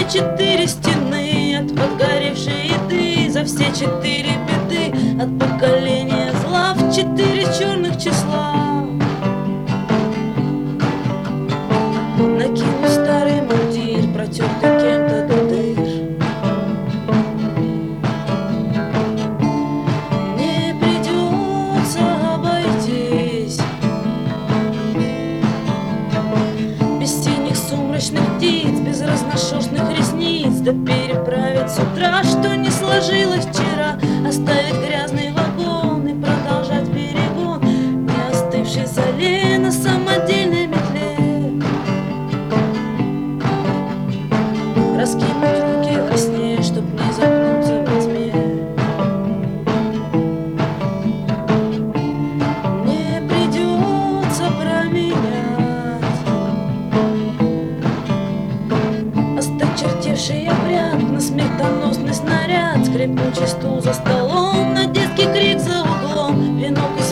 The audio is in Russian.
4 стены, от подгоревшей еды за все 4 беды, от поколения зла в 4 черных числа. Накину старый мундир, протертый кем-то до дыр. Мне придется обойтись без синих сумрачных птиц, без разношерстных ресниц, да переправить с утра, что не сложилось вчера, оставить грязный вагон и продолжать перегон не остывшей зале на самодельной метле. Раскинуть руки во сне, чтоб не запнуться во тьме. Мне придется променять осточертевший обряд на смертоносный снаряд, скрипучий стул за столом, на детский крик за углом, венок из